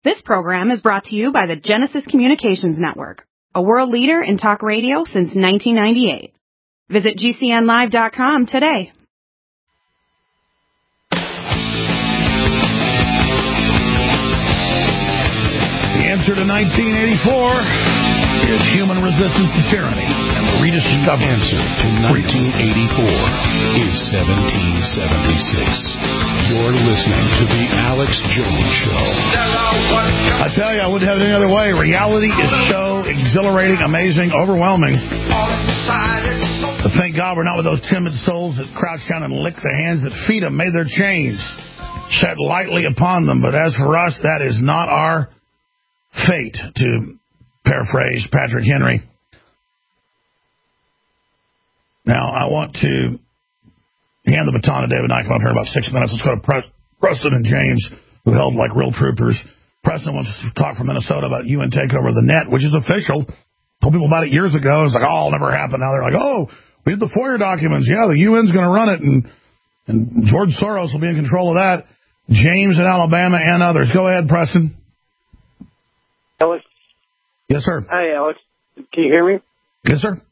This program is brought to you by the Genesis Communications Network, a world leader in talk radio since 1998. Visit GCNlive.com today. The answer to 1984 is human resistance to tyranny. And the rediscovered answer to 1984 is 1776. You're listening to The Alex Jones Show. I tell you, I wouldn't have it any other way. Reality is so exhilarating, amazing, overwhelming. But thank God we're not with those timid souls that crouch down and lick the hands that feed them, may their chains shed lightly upon them. But as for us, that is not our fate, to paraphrase Patrick Henry. Now, I want to hand the baton to David Nye. Come up here in about 6 minutes. Let's go to Preston and James, who held like real troopers. Preston wants to talk from Minnesota about UN takeover of the net, which is official. Told people about it years ago. It's like, oh, it'll never happen. Now they're like, oh, we did the FOIA documents. Yeah, the UN's going to run it, and George Soros will be in control of that. James in Alabama and others. Go ahead, Preston. Alex? Yes, sir. Hi, Alex. Can you hear me? Yes, sir.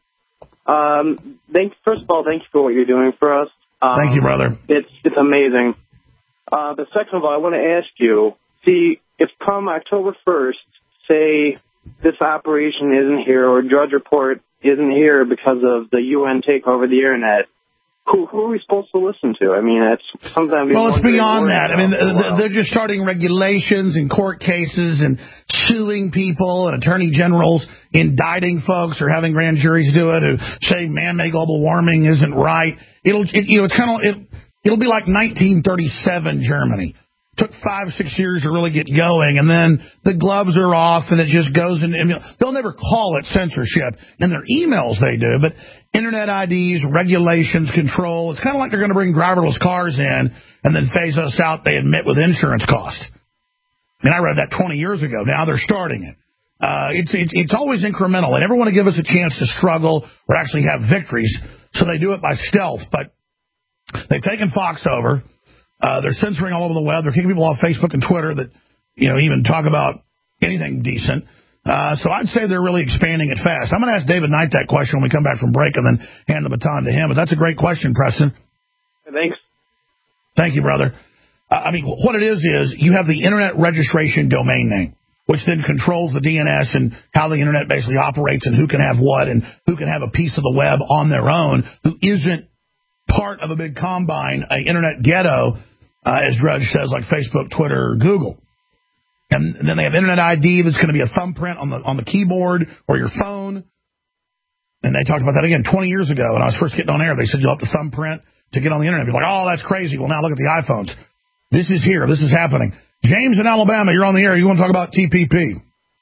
First of all, thank you for what you're doing for us. Thank you, brother. It's amazing. But second of all, I want to ask you, see, if come October 1st, say this operation isn't here or Drudge Report isn't here because of the UN takeover of the Internet, who are we supposed to listen to? I mean, it's sometimes... Well, it's beyond that. I mean, they're just starting regulations and court cases and suing people and attorney generals, indicting folks or having grand juries do it, who say man-made global warming isn't right. It'll be like 1937 Germany. Took 5-6 years to really get going, and then the gloves are off, and it just goes in. They'll never call it censorship. In their emails, they do, but Internet IDs, regulations, control. It's kind of like they're going to bring driverless cars in and then phase us out, they admit, with insurance costs. I mean, I read that 20 years ago. Now they're starting it. It's always incremental. They never want to give us a chance to struggle or actually have victories, so they do it by stealth. But they've taken Fox over. They're censoring all over the web. They're kicking people off Facebook and Twitter that, even talk about anything decent. So I'd say they're really expanding it fast. I'm going to ask David Knight that question when we come back from break and then hand the baton to him. But that's a great question, Preston. Thanks. Thank you, brother. What it is you have the Internet registration domain name, which then controls the DNS and how the Internet basically operates and who can have what and who can have a piece of the web on their own, who isn't part of a big combine, an Internet ghetto, as Drudge says, like Facebook, Twitter, or Google. And then they have Internet ID that's going to be a thumbprint on the keyboard or your phone. And they talked about that again 20 years ago when I was first getting on air. They said you'll have to thumbprint to get on the Internet. You're like, oh, that's crazy. Well, now look at the iPhones. This is here. This is happening. James in Alabama, you're on the air. You want to talk about TPP?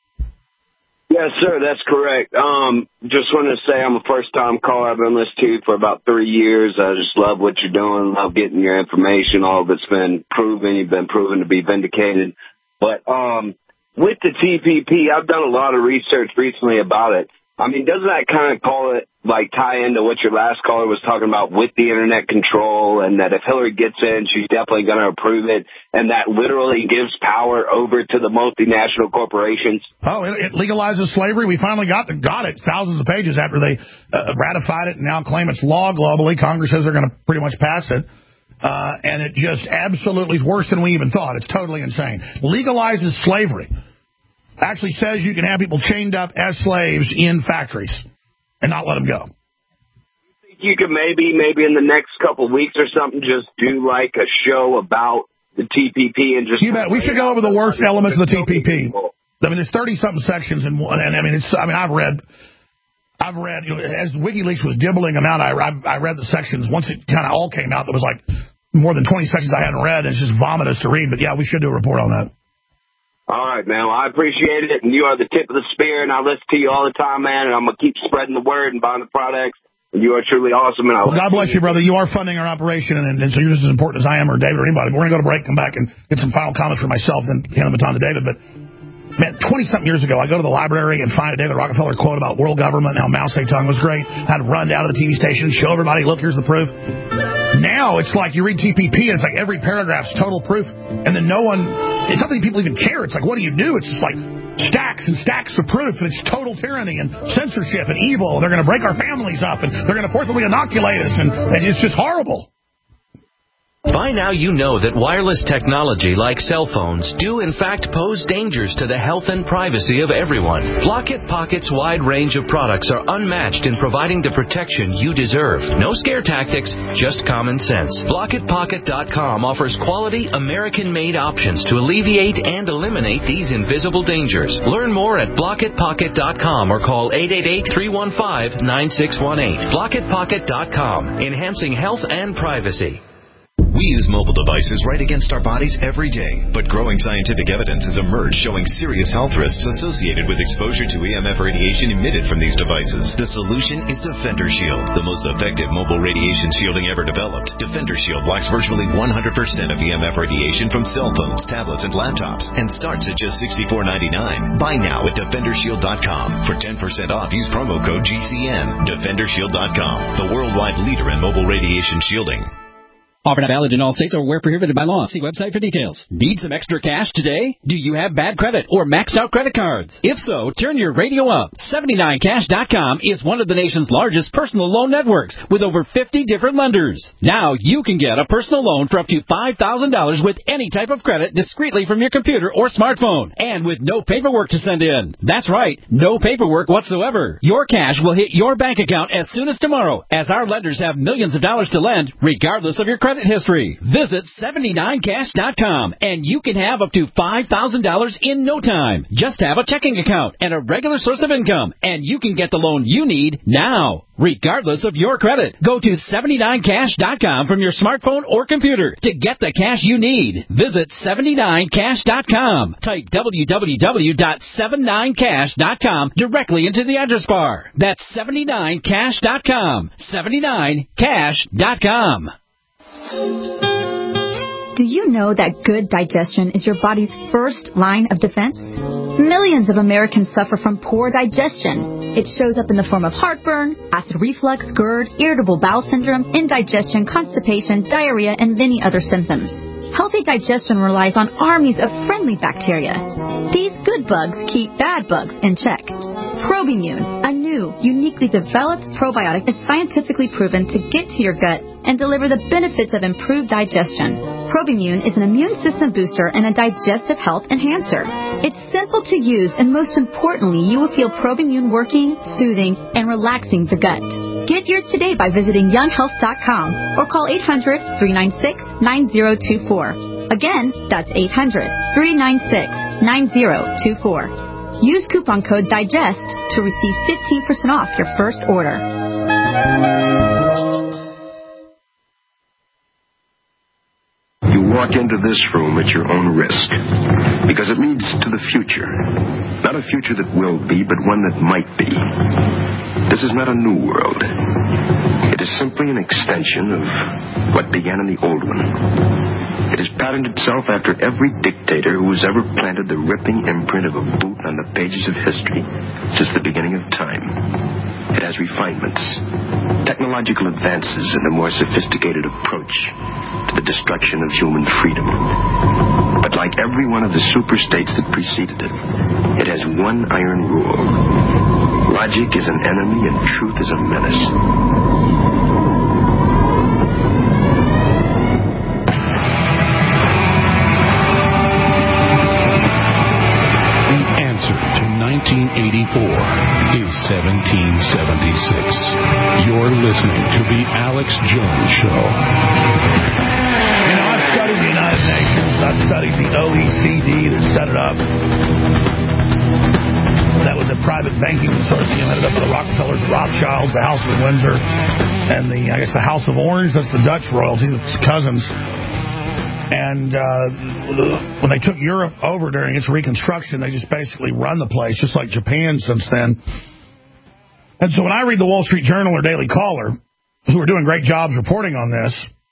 Yes, sir, that's correct. Just wanted to say I'm a first-time caller. I've been listening to you for about 3 years. I just love what you're doing, love getting your information. All of it's been proven. You've been proven to be vindicated. But with the TPP, I've done a lot of research recently about it. I mean, doesn't that kind of tie into what your last caller was talking about with the Internet control, and that if Hillary gets in, she's definitely going to approve it, and that literally gives power over to the multinational corporations? Oh, it legalizes slavery. We finally got it. Thousands of pages after they ratified it and now claim it's law globally. Congress says they're going to pretty much pass it. And it just absolutely is worse than we even thought. It's totally insane. Legalizes slavery. Actually says you can have people chained up as slaves in factories and not let them go. You could maybe in the next couple of weeks or something just do like a show about the TPP and just... You bet. We should go over the worst elements of the TPP. I mean, there's 30-something sections in one, and I've read, as WikiLeaks was dibbling them out, I read the sections. Once it kind of all came out, there was like more than 20 sections I hadn't read, and it's just vomitous to read. But yeah, we should do a report on that. All right, man. Well, I appreciate it, and you are the tip of the spear, and I listen to you all the time, man, and I'm going to keep spreading the word and buying the products. And you are truly awesome. And God bless you, brother. You are funding our operation, and so you're just as important as I am or David or anybody. But we're going to go to break, come back, and get some final comments for myself, then hand the baton to David. But, man, 20-something years ago, I go to the library and find a David Rockefeller quote about world government and how Mao Zedong was great. I'd run down to the TV station, show everybody, look, here's the proof. Now it's like you read TPP, and it's like every paragraph's total proof, and then no one it's something people even care. It's like, what do you do? It's just like stacks and stacks of proof, and it's total tyranny and censorship and evil. They're going to break our families up, and they're going to forcibly inoculate us, and it's just horrible. By now you know that wireless technology like cell phones do in fact pose dangers to the health and privacy of everyone. Block-It Pocket's wide range of products are unmatched in providing the protection you deserve. No scare tactics, just common sense. BlockItPocket.com offers quality American-made options to alleviate and eliminate these invisible dangers. Learn more at BlockItPocket.com or call 888-315-9618. BlockItPocket.com, enhancing health and privacy. We use mobile devices right against our bodies every day, but growing scientific evidence has emerged showing serious health risks associated with exposure to EMF radiation emitted from these devices. The solution is Defender Shield, the most effective mobile radiation shielding ever developed. Defender Shield blocks virtually 100% of EMF radiation from cell phones, tablets, and laptops, and starts at just $64.99. Buy now at DefenderShield.com. For 10% off, use promo code GCN. DefenderShield.com, the worldwide leader in mobile radiation shielding. Offer not valid in all states or where prohibited by law. See website for details. Need some extra cash today? Do you have bad credit or maxed out credit cards? If so, turn your radio up. 79cash.com is one of the nation's largest personal loan networks with over 50 different lenders. Now you can get a personal loan for up to $5,000 with any type of credit discreetly from your computer or smartphone and with no paperwork to send in. That's right, no paperwork whatsoever. Your cash will hit your bank account as soon as tomorrow, as our lenders have millions of dollars to lend regardless of your credit history. Visit 79cash.com and you can have up to $5,000 in no time. Just have a checking account and a regular source of income, and you can get the loan you need now, regardless of your credit. Go to 79cash.com from your smartphone or computer to get the cash you need. Visit 79cash.com. Type www.79cash.com directly into the address bar. That's 79cash.com. 79cash.com. Do you know that good digestion is your body's first line of defense? Millions of Americans suffer from poor digestion. It shows up in the form of heartburn, acid reflux, GERD, irritable bowel syndrome, indigestion, constipation, diarrhea, and many other symptoms. Healthy digestion relies on armies of friendly bacteria. These good bugs keep bad bugs in check. Probimune, a new, uniquely developed probiotic, is scientifically proven to get to your gut and deliver the benefits of improved digestion. Probimune is an immune system booster and a digestive health enhancer. It's simple to use, and most importantly, you will feel Probimune working, soothing, and relaxing the gut. Get yours today by visiting younghealth.com or call 800-396-9024. Again, that's 800-396-9024. Use coupon code DIGEST to receive 15% off your first order. You walk into this room at your own risk, because it leads to the future. Not a future that will be, but one that might be. This is not a new world. It is simply an extension of what began in the old one. It has patterned itself after every dictator who has ever planted the ripping imprint of a boot on the pages of history since the beginning of time. It has refinements, technological advances, and a more sophisticated approach to the destruction of human freedom. But like every one of the super-states that preceded it, it has one iron rule. Logic is an enemy and truth is a menace. The answer to 1984 is 1776. You're listening to The Alex Jones Show. I've studied the United Nations. I've studied the OECD that set it up. That was a private banking consortium headed up by the Rockefellers, the Rothschilds, the House of Windsor, and the House of Orange. That's the Dutch royalty, that's cousins. And when they took Europe over during its reconstruction, they just basically run the place, just like Japan since then. And so when I read the Wall Street Journal or Daily Caller, who are doing great jobs reporting on this,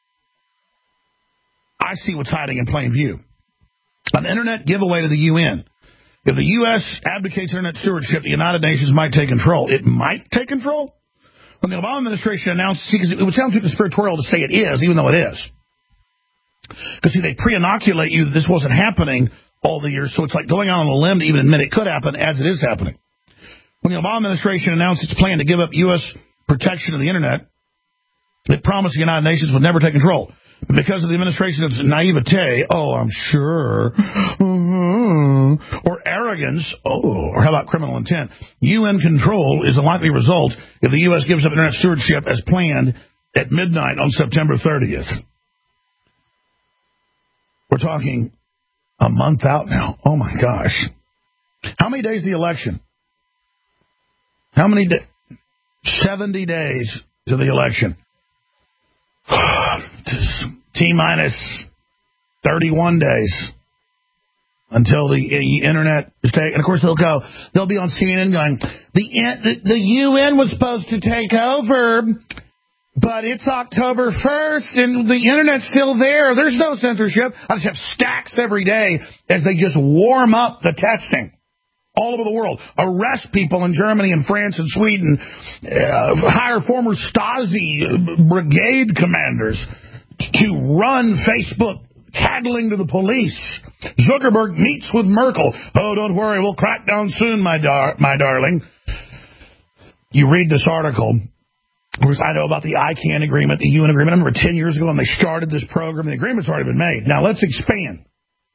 I see what's hiding in plain view. An internet giveaway to the UN. If the U.S. advocates internet stewardship, the United Nations might take control. It might take control? When the Obama administration announced, because it would sound too conspiratorial to say it is, even though it is. Because, see, they pre-inoculate you that this wasn't happening all the years, so it's like going out on a limb to even admit it could happen, as it is happening. When the Obama administration announced its plan to give up U.S. protection of the Internet, it promised the United Nations would never take control. But because of the administration's naivete, I'm sure, or arrogance, or how about criminal intent, UN control is a likely result if the U.S. gives up Internet stewardship as planned at midnight on September 30th. We're talking a month out now. Oh, my gosh. How many days is the election? How many days? 70 days to the election. T-minus 31 days until the Internet is taken. And, of course, they'll be on CNN going, the UN was supposed to take over, but it's October 1st, and the Internet's still there. There's no censorship. I just have stacks every day as they just warm up the testing all over the world. Arrest people in Germany and France and Sweden. Hire former Stasi brigade commanders to run Facebook tattling to the police. Zuckerberg meets with Merkel. Oh, don't worry, we'll crack down soon, my darling. You read this article. Of course, I know about the ICANN agreement, the UN agreement. I remember 10 years ago when they started this program. The agreement's already been made. Now, let's expand.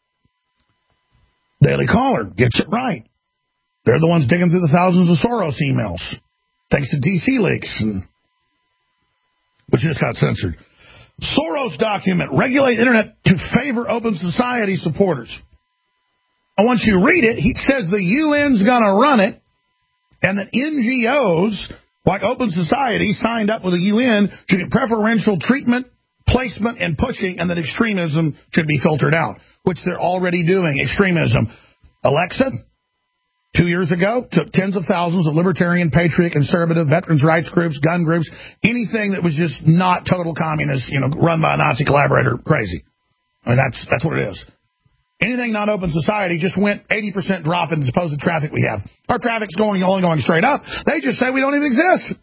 Daily Caller gets it right. They're the ones digging through the thousands of Soros emails, thanks to DC leaks, which just got censored. Soros document, regulate Internet to favor open society supporters. And once you read it, he says the UN's going to run it, and that NGOs like Open Society signed up with the UN should get preferential treatment, placement, and pushing, and that extremism should be filtered out, which they're already doing, extremism. Alexa, 2 years ago, took tens of thousands of libertarian, patriot, conservative, veterans' rights groups, gun groups, anything that was just not total communist, run by a Nazi collaborator, crazy. I mean, that's what it is. Anything not open society just went 80% drop in the supposed traffic we have. Our traffic's only going straight up. They just say we don't even exist.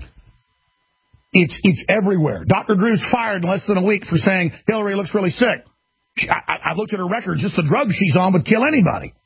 It's everywhere. Dr. Drew's fired in less than a week for saying Hillary looks really sick. I looked at her record. Just the drugs she's on would kill anybody.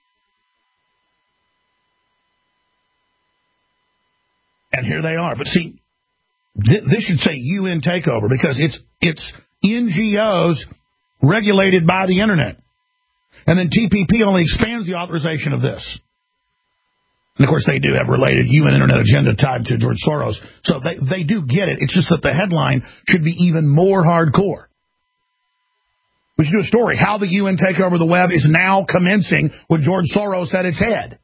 And here they are. But see, this should say UN takeover because it's NGOs regulated by the Internet. And then TPP only expands the authorization of this. And, of course, they do have related UN Internet agenda tied to George Soros. So they do get it. It's just that the headline should be even more hardcore. We should do a story. How the UN takeover of the web is now commencing with George Soros at its head.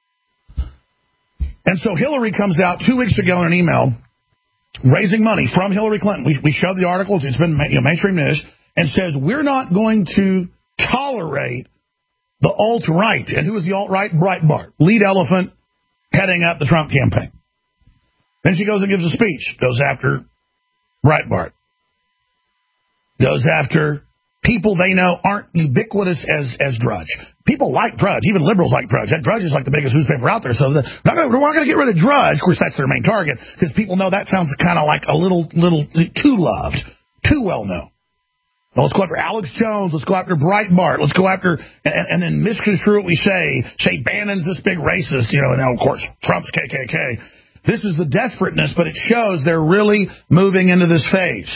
And so Hillary comes out 2 weeks ago in an email raising money from Hillary Clinton. We showed the articles. It's been mainstream news. And says, we're not going to tolerate the alt-right. And who is the alt-right? Breitbart, lead elephant heading up the Trump campaign. Then she goes and gives a speech, goes after Breitbart, goes after people they know aren't ubiquitous as Drudge. People like Drudge. Even liberals like Drudge. That Drudge is like the biggest newspaper out there. So we're not going to get rid of Drudge. Of course, that's their main target because people know that sounds kind of like a little too loved, too well known. Well, let's go after Alex Jones. Let's go after Breitbart. Let's go after and then misconstrue what we say. Say Bannon's this big racist, and now, of course, Trump's KKK. This is the desperateness, but it shows they're really moving into this phase.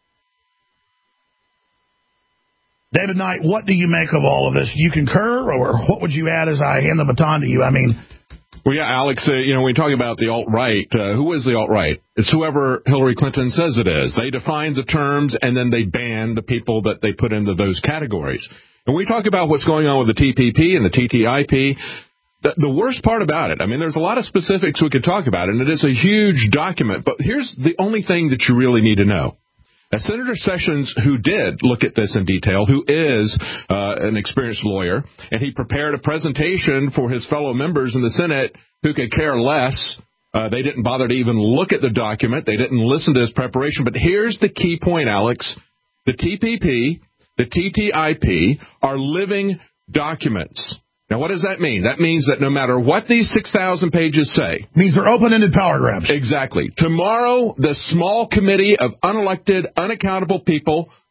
David Knight, what do you make of all of this? Do you concur, or what would you add as I hand the baton to you? I mean... Well, yeah, Alex, when we talk about the alt-right, who is the alt-right? It's whoever Hillary Clinton says it is. They define the terms, and then they ban the people that they put into those categories. And we talk about what's going on with the TPP and the TTIP. The worst part about it, there's a lot of specifics we could talk about, and it is a huge document. But here's the only thing that you really need to know. As Senator Sessions, who did look at this in detail, who is an experienced lawyer, and he prepared a presentation for his fellow members in the Senate who could care less. They didn't bother to even look at the document. They didn't listen to his preparation. But here's the key point, Alex. The TPP, the TTIP are living documents. Now, what does that mean? That means that no matter what these 6,000 pages say... means they're open-ended power grabs. Exactly. Tomorrow, the small committee of unelected, unaccountable people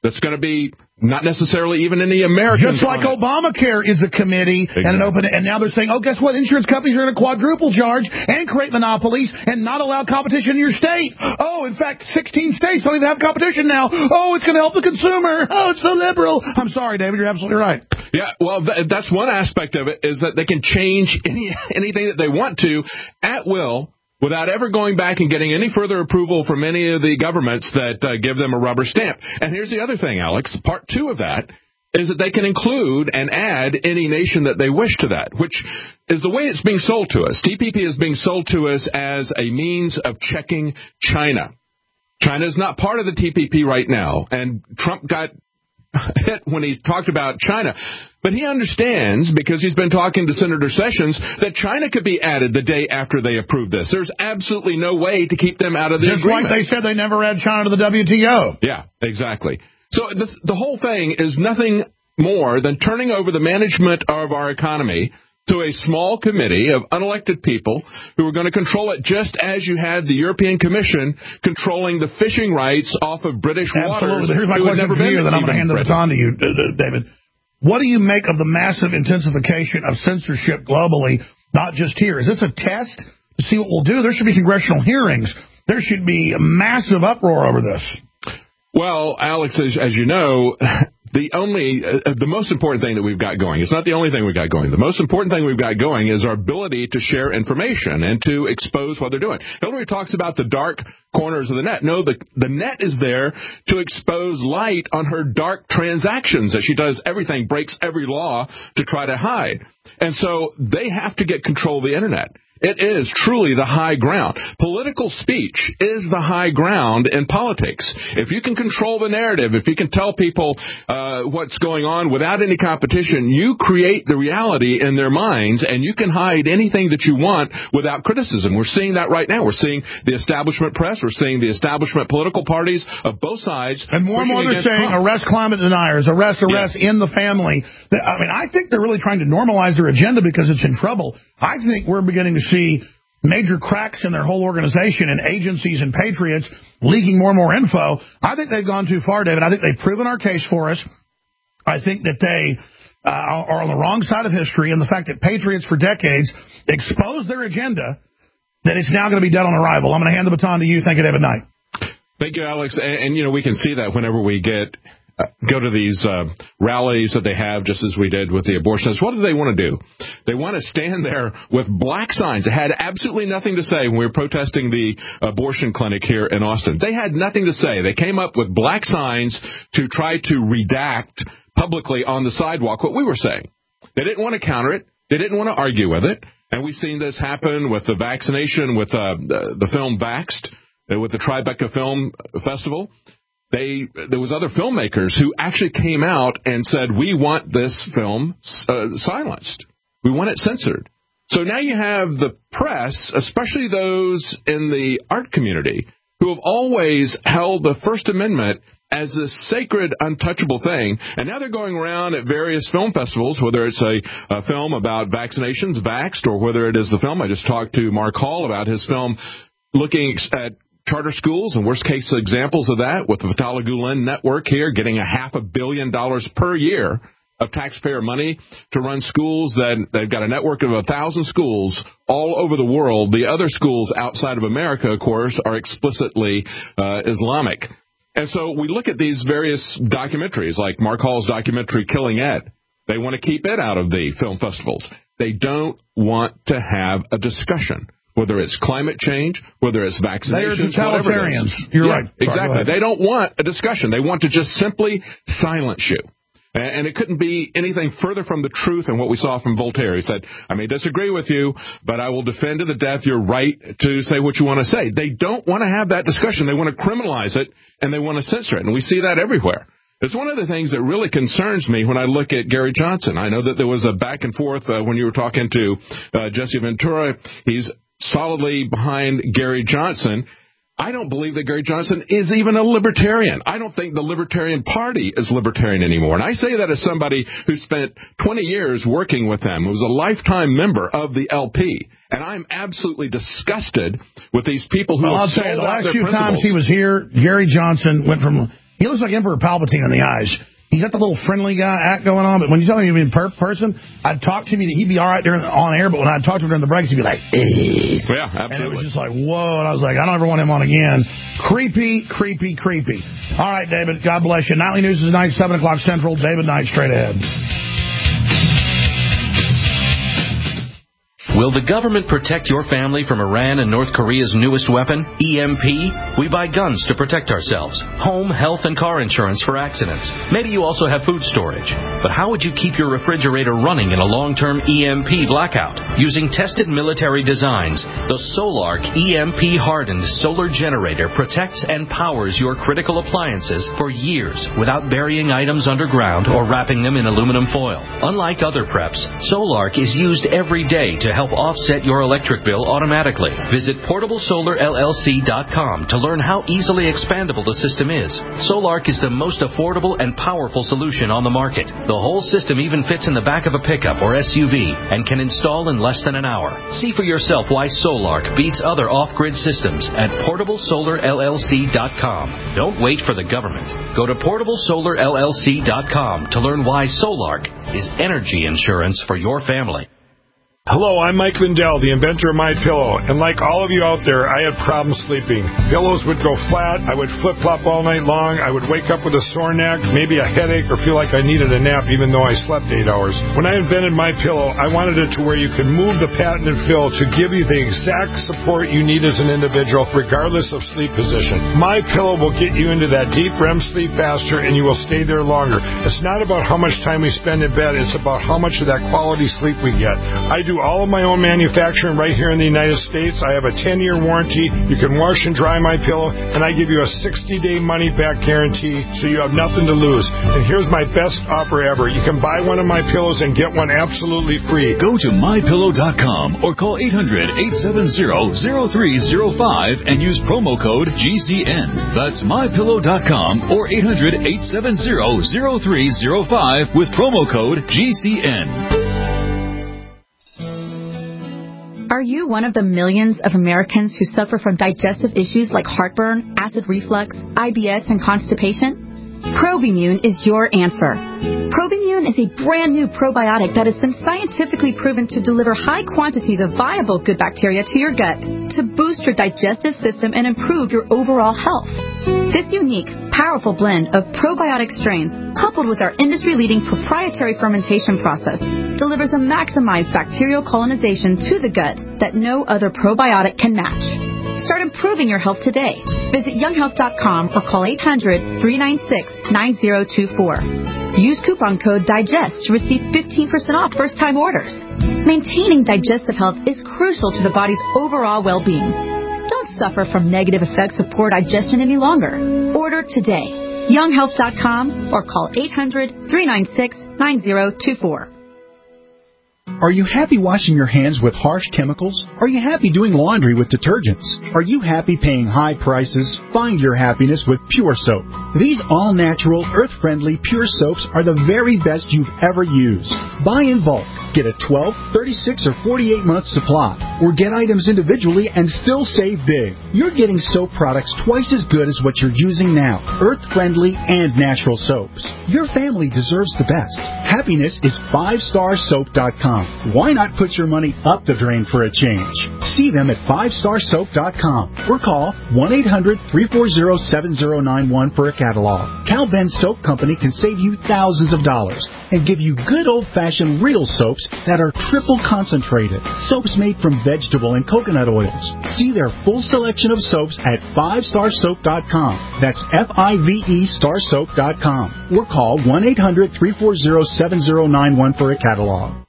that's going to be not necessarily even any Americans. Just like Obamacare is a committee and an open, and now they're saying, oh, guess what? Insurance companies are going to quadruple charge and create monopolies and not allow competition in your state. Oh, in fact, 16 states don't even have competition now. Oh, it's going to help the consumer. Oh, it's so liberal. I'm sorry, David, you're absolutely right. Yeah, well, that's one aspect of it, is that they can change anything that they want to at will, without ever going back and getting any further approval from any of the governments that give them a rubber stamp. And here's the other thing, Alex. Part 2 of that is that they can include and add any nation that they wish to that, which is the way it's being sold to us. TPP is being sold to us as a means of checking China. China is not part of the TPP right now, and Trump got hit when he talked about China. But he understands, because he's been talking to Senator Sessions, that China could be added the day after they approve this. There's absolutely no way to keep them out of the agreement. Just like they said they never add China to the WTO. Yeah, exactly. So the whole thing is nothing more than turning over the management of our economy to a small committee of unelected people who are going to control it, just as you had the European Commission controlling the fishing rights off of British waters. Absolutely. Here's my question for you, then I'm going to hand the baton to you, David. What do you make of the massive intensification of censorship globally, not just here? Is this a test to see what we'll do? There should be congressional hearings. There should be a massive uproar over this. Well, Alex, as you know, the most important thing that we've got going, it's not the only thing we've got going. The most important thing we've got going is our ability to share information and to expose what they're doing. Hillary talks about the dark corners of the net. No, the net is there to expose light on her dark transactions, as she does everything, breaks every law to try to hide. And so they have to get control of the Internet. It is truly the high ground. Political speech is the high ground in politics. If you can control the narrative, if you can tell people what's going on without any competition, you create the reality in their minds, and you can hide anything that you want without criticism. We're seeing that right now. We're seeing the establishment press. We're seeing the establishment political parties of both sides. And more and more they're saying, Trump. Arrest climate deniers, arrest yes. in the family. I mean, I think they're really trying to normalize their agenda because it's in trouble. I think we're beginning to see major cracks in their whole organization and agencies and patriots leaking more and more info. I think they've gone too far, David. I think they've proven our case for us. I think that they are on the wrong side of history, and the fact that patriots for decades exposed their agenda, that it's now going to be dead on arrival. I'm going to hand the baton to you. Thank you, David Knight. Thank you, Alex. And you know, we can see that whenever we go to these rallies that they have, just as we did with the abortionists. What do they want to do? They want to stand there with black signs. It had absolutely nothing to say when we were protesting the abortion clinic here in Austin. They had nothing to say. They came up with black signs to try to redact publicly on the sidewalk what we were saying. They didn't want to counter it. They didn't want to argue with it. And we've seen this happen with the vaccination, with the film Vaxxed, with the Tribeca Film Festival. There was other filmmakers who actually came out and said, we want this film silenced. We want it censored. So now you have the press, especially those in the art community, who have always held the First Amendment as a sacred, untouchable thing. And now they're going around at various film festivals, whether it's a film about vaccinations, Vaxxed, or whether it is the film. I just talked to Mark Hall about his film looking at charter schools and worst-case examples of that, with the Fatala Gulen Network here getting $500 million per year of taxpayer money to run schools. That they've got a network of 1,000 schools all over the world. The other schools outside of America, of course, are explicitly Islamic. And so we look at these various documentaries, like Mark Hall's documentary Killing Ed. They want to keep it out of the film festivals. They don't want to have a discussion, whether it's climate change, whether it's vaccinations, whatever it is. You're right. Exactly. They don't want a discussion. They want to just simply silence you. And it couldn't be anything further from the truth than what we saw from Voltaire. He said, I may disagree with you, but I will defend to the death your right to say what you want to say. They don't want to have that discussion. They want to criminalize it, and they want to censor it. And we see that everywhere. It's one of the things that really concerns me when I look at Gary Johnson. I know that there was a back and forth when you were talking to Jesse Ventura. He's solidly behind Gary Johnson. I don't believe that Gary Johnson is even a libertarian. I don't think the Libertarian Party is libertarian anymore. And I say that as somebody who spent 20 years working with them, who was a lifetime member of the LP. And I'm absolutely disgusted with these people who have sold out their principles. The last few times he was here, Gary Johnson went from He looks like Emperor Palpatine in the eyes. He's got the little friendly guy act going on, but when you tell him in person, I'd talk to him, he'd be all right on air, but when I'd talk to him during the breaks, he'd be like, Yeah, absolutely. And it was just like, whoa, and I was like, I don't ever want him on again. Creepy, creepy, creepy. All right, David, God bless you. Nightly News is tonight, 7 o'clock Central. David Knight, straight ahead. Will the government protect your family from Iran and North Korea's newest weapon, EMP? We buy guns to protect ourselves, home, health, and car insurance for accidents. Maybe you also have food storage. But how would you keep your refrigerator running in a long-term EMP blackout? Using tested military designs, the Solark EMP-hardened solar generator protects and powers your critical appliances for years without burying items underground or wrapping them in aluminum foil. Unlike other preps, Solark is used every day to help offset your electric bill automatically. Visit PortableSolarLLC.com to learn how easily expandable the system is. Solark is the most affordable and powerful solution on the market. The whole system even fits in the back of a pickup or SUV and can install in less than an hour. See for yourself why Solark beats other off-grid systems at PortableSolarLLC.com. Don't wait for the government. Go to PortableSolarLLC.com to learn why Solark is energy insurance for your family. Hello, I'm Mike Lindell, the inventor of MyPillow, and like all of you out there, I had problems sleeping. Pillows would go flat, I would flip-flop all night long, I would wake up with a sore neck, maybe a headache, or feel like I needed a nap even though I slept 8 hours. When I invented MyPillow, I wanted it to where you could move the patented fill to give you the exact support you need as an individual, regardless of sleep position. MyPillow will get you into that deep REM sleep faster, and you will stay there longer. It's not about how much time we spend in bed, it's about how much of that quality sleep we get. I do all of my own manufacturing right here in the United States. I have a 10-year warranty. You can wash and dry my pillow, and I give you a 60-day money-back guarantee, so you have nothing to lose. And here's my best offer ever. You can buy one of my pillows and get one absolutely free. Go to MyPillow.com or call 800-870-0305 and use promo code GCN. That's MyPillow.com or 800-870-0305 with promo code GCN. Are you one of the millions of Americans who suffer from digestive issues like heartburn, acid reflux, IBS, and constipation? Probimune is your answer. Probimune is a brand new probiotic that has been scientifically proven to deliver high quantities of viable good bacteria to your gut to boost your digestive system and improve your overall health. This unique, powerful blend of probiotic strains, coupled with our industry-leading proprietary fermentation process, delivers a maximized bacterial colonization to the gut that no other probiotic can match. Start improving your health today. Visit younghealth.com or call 800-396-9024. Use coupon code DIGEST to receive 15% off first-time orders. Maintaining digestive health is crucial to the body's overall well-being. Don't suffer from negative effects of poor digestion any longer. Order today. younghealth.com or call 800-396-9024. Are you happy washing your hands with harsh chemicals? Are you happy doing laundry with detergents? Are you happy paying high prices? Find your happiness with Pure Soap. These all-natural, earth-friendly Pure Soaps are the very best you've ever used. Buy in bulk. Get a 12, 36, or 48-month supply. Or get items individually and still save big. You're getting soap products twice as good as what you're using now. Earth-friendly and natural soaps. Your family deserves the best. Happiness is 5starsoap.com. Why not put your money up the drain for a change? See them at 5starsoap.com or call 1-800-340-7091 for a catalog. Cal Ben Soap Company can save you thousands of dollars and give you good old-fashioned real soaps that are triple concentrated. Soaps made from vegetable and coconut oils. See their full selection of soaps at 5starsoap.com. That's F-I-V-E starsoap.com. Or call 1-800-340-7091 for a catalog.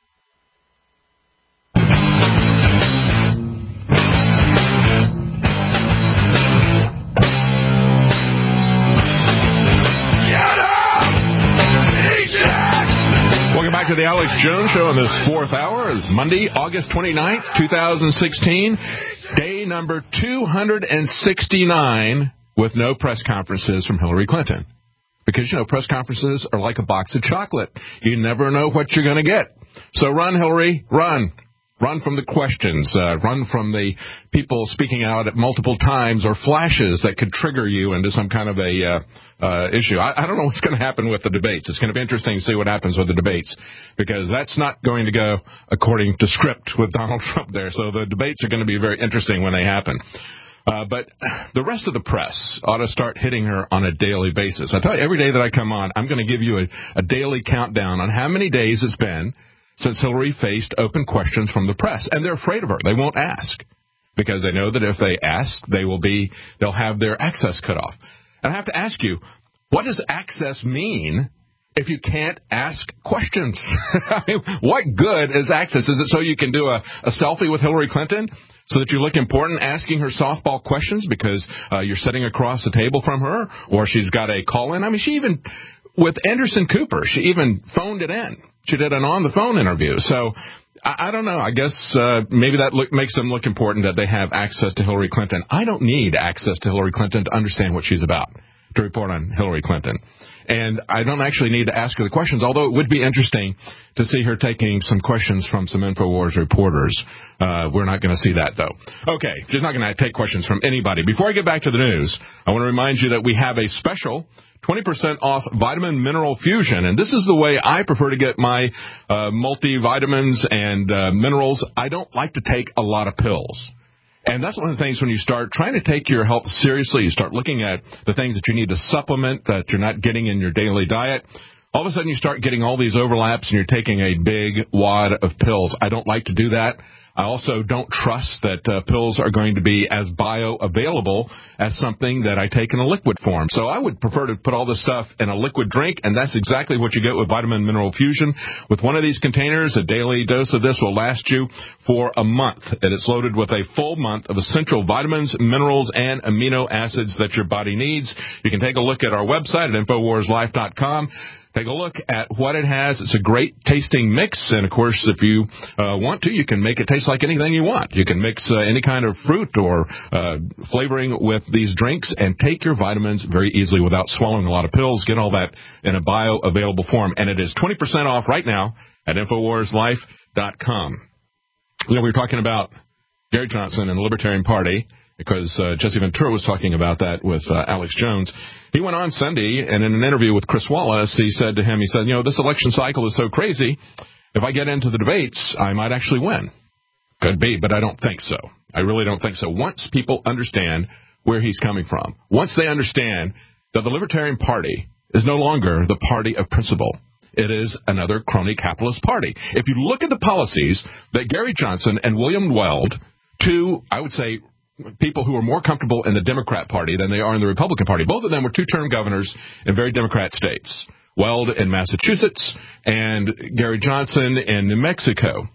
Welcome back to the Alex Jones Show on this fourth hour. It's Monday, August 29th, 2016. Day number 269 with no press conferences from Hillary Clinton. Because, press conferences are like a box of chocolate. You never know what you're going to get. So run, Hillary, run. Run from the questions. Run from the people speaking out at multiple times or flashes that could trigger you into some kind of a issue. I don't know what's going to happen with the debates. It's going to be interesting to see what happens with the debates, because that's not going to go according to script with Donald Trump there. So the debates are going to be very interesting when they happen. But the rest of the press ought to start hitting her on a daily basis. I tell you, every day that I come on, I'm going to give you a daily countdown on how many days it's been since Hillary faced open questions from the press. And they're afraid of her. They won't ask, because they know that if they ask, they'll have their access cut off. And I have to ask you, what does access mean if you can't ask questions? I mean, what good is access? Is it so you can do a selfie with Hillary Clinton so that you look important asking her softball questions because you're sitting across the table from her, or she's got a call-in? I mean, she even, with Anderson Cooper, she even phoned it in. She did an on-the-phone interview. So I don't know. I guess maybe that makes them look important that they have access to Hillary Clinton. I don't need access to Hillary Clinton to understand what she's about, to report on Hillary Clinton. And I don't actually need to ask her the questions, although it would be interesting to see her taking some questions from some InfoWars reporters. We're not going to see that, though. Okay, she's not going to take questions from anybody. Before I get back to the news, I want to remind you that we have a special 20% off Vitamin Mineral Fusion. And this is the way I prefer to get my multivitamins and minerals. I don't like to take a lot of pills. And that's one of the things when you start trying to take your health seriously, you start looking at the things that you need to supplement that you're not getting in your daily diet. All of a sudden you start getting all these overlaps and you're taking a big wad of pills. I don't like to do that. I also don't trust that pills are going to be as bioavailable as something that I take in a liquid form. So I would prefer to put all this stuff in a liquid drink, and that's exactly what you get with Vitamin Mineral Fusion. With one of these containers, a daily dose of this will last you for a month, and it's loaded with a full month of essential vitamins, minerals, and amino acids that your body needs. You can take a look at our website at InfoWarsLife.com. Take a look at what it has. It's a great tasting mix, and of course, if you want to, you can make it taste like anything you want. You can mix any kind of fruit or flavoring with these drinks and take your vitamins very easily without swallowing a lot of pills. Get all that in a bioavailable form, and it is 20% off right now at InfoWarsLife.com. You know, we were talking about Gary Johnson and the Libertarian Party, because Jesse Ventura was talking about that with Alex Jones. He went on Sunday, and in an interview with Chris Wallace, he said, you know, this election cycle is so crazy, if I get into the debates, I might actually win. Could be, but I don't think so. I really don't think so. Once people understand where he's coming from, once they understand that the Libertarian Party is no longer the party of principle, it is another crony capitalist party. If you look at the policies that Gary Johnson and William Weld, two, I would say, people who are more comfortable in the Democrat Party than they are in the Republican Party. Both of them were two-term governors in very Democrat states. Weld in Massachusetts and Gary Johnson in New Mexico.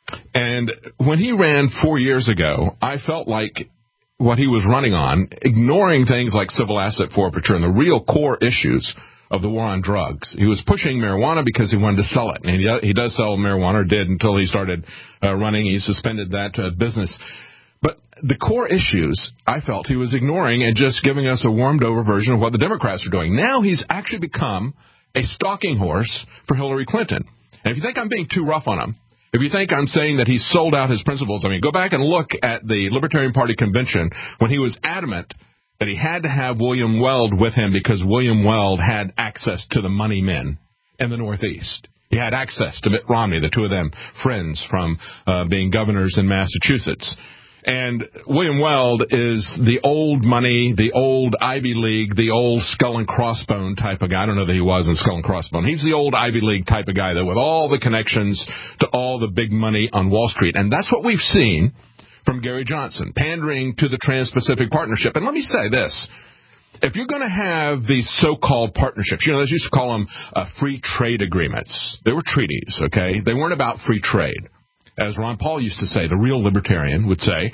And when he ran 4 years ago, I felt like what he was running on, ignoring things like civil asset forfeiture and the real core issues of the war on drugs. He was pushing marijuana because he wanted to sell it. And he does sell marijuana, or did until he started running. He suspended that business. But the core issues, I felt he was ignoring and just giving us a warmed-over version of what the Democrats are doing. Now he's actually become a stalking horse for Hillary Clinton. And if you think I'm being too rough on him, if you think I'm saying that he's sold out his principles, I mean, go back and look at the Libertarian Party convention when he was adamant that he had to have William Weld with him because William Weld had access to the money men in the Northeast. He had access to Mitt Romney, the two of them friends from being governors in Massachusetts. And William Weld is the old money, the old Ivy League, the old skull and crossbone type of guy. I don't know that he was in skull and crossbone. He's the old Ivy League type of guy, though, with all the connections to all the big money on Wall Street. And that's what we've seen from Gary Johnson, pandering to the Trans-Pacific Partnership. And let me say this. If you're going to have these so-called partnerships, you know, they used to call them free trade agreements. They were treaties, okay? They weren't about free trade. As Ron Paul used to say, the real libertarian would say,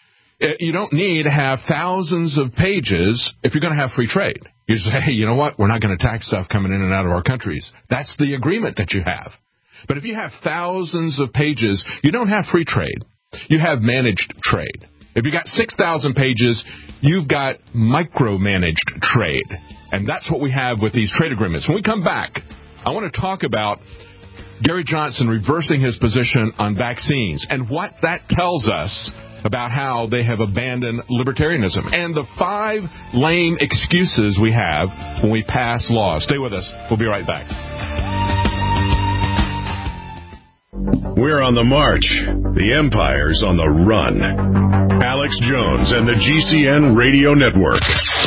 you don't need to have thousands of pages if you're going to have free trade. You say, hey, you know what? We're not going to tax stuff coming in and out of our countries. That's the agreement that you have. But if you have thousands of pages, you don't have free trade. You have managed trade. If you got 6,000 pages, you've got micromanaged trade. And that's what we have with these trade agreements. When we come back, I want to talk about Gary Johnson reversing his position on vaccines and what that tells us about how they have abandoned libertarianism and the 5 lame excuses we have when we pass laws. Stay with us. We'll be right back. We're on the march. The empire's on the run. Alex Jones and the GCN Radio Network.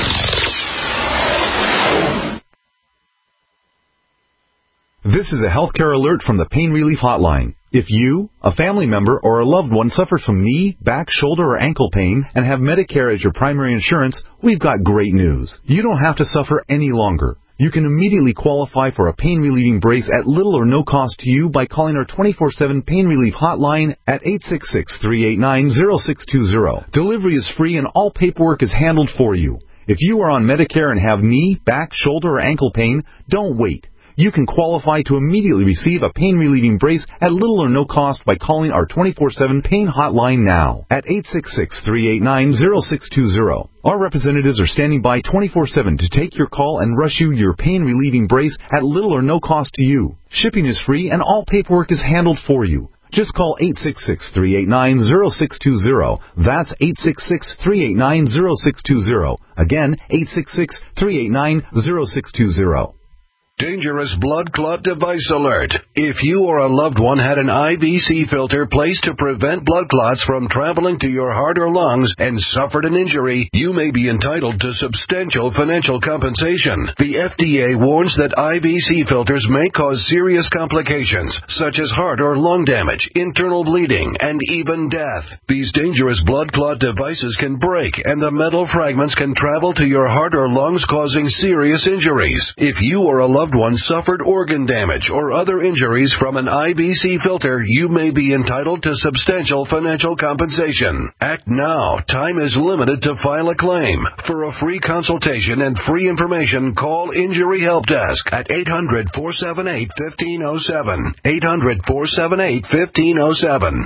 This is a healthcare alert from the Pain Relief Hotline. If you, a family member, or a loved one suffers from knee, back, shoulder, or ankle pain and have Medicare as your primary insurance, we've got great news. You don't have to suffer any longer. You can immediately qualify for a pain-relieving brace at little or no cost to you by calling our 24/7 Pain Relief Hotline at 866-389-0620. Delivery is free and all paperwork is handled for you. If you are on Medicare and have knee, back, shoulder, or ankle pain, don't wait. You can qualify to immediately receive a pain-relieving brace at little or no cost by calling our 24/7 Pain Hotline now at 866-389-0620. Our representatives are standing by 24/7 to take your call and rush you your pain-relieving brace at little or no cost to you. Shipping is free and all paperwork is handled for you. Just call 866-389-0620. That's 866-389-0620. Again, 866-389-0620. Dangerous blood clot device alert. If you or a loved one had an IVC filter placed to prevent blood clots from traveling to your heart or lungs and suffered an injury, you may be entitled to substantial financial compensation. The FDA warns that IVC filters may cause serious complications, such as heart or lung damage, internal bleeding, and even death. These dangerous blood clot devices can break, and the metal fragments can travel to your heart or lungs, causing serious injuries. If you or a loved one suffered organ damage or other injuries from an IVC filter, you may be entitled to substantial financial compensation. Act now. Time is limited to file a claim. For a free consultation and free information, call Injury Help Desk at 800-478-1507. 800-478-1507.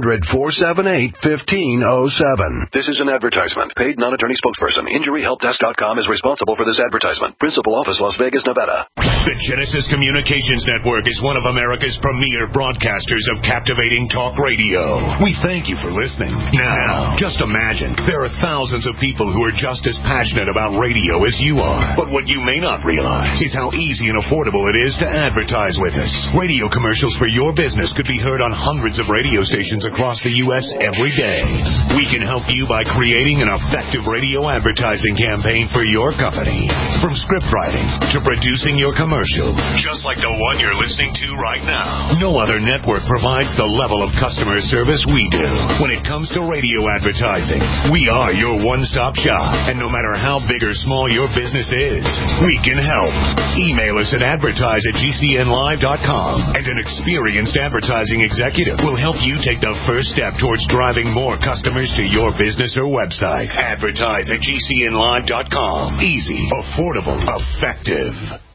800-478-1507. This is an advertisement. Paid non-attorney spokesperson. InjuryHelpDesk.com is responsible for this advertisement. Principal office, Las Vegas, Nevada. The Genesis Communications Network is one of America's premier broadcasters of captivating talk radio. We thank you for listening. Now, just imagine, there are thousands of people who are just as passionate about radio as you are. But what you may not realize is how easy and affordable it is to advertise with us. Radio commercials for your business could be heard on hundreds of radio stations across the U.S. every day. We can help you by creating an effective radio advertising campaign for your company. From script writing to producing your commercial, just like the one you're listening to right now. No other network provides the level of customer service we do. When it comes to radio advertising, we are your one-stop shop. And no matter how big or small your business is, we can help. Email us at advertise@gcnlive.com, and an experienced advertising executive will help you take the first step towards driving more customers to your business or website. Advertise@gcnlive.com. Easy, affordable, effective.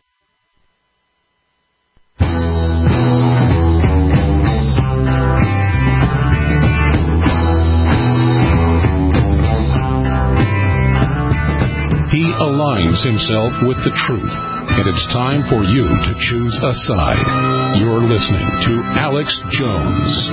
He aligns himself with the truth, and it's time for you to choose a side. You're listening to Alex Jones.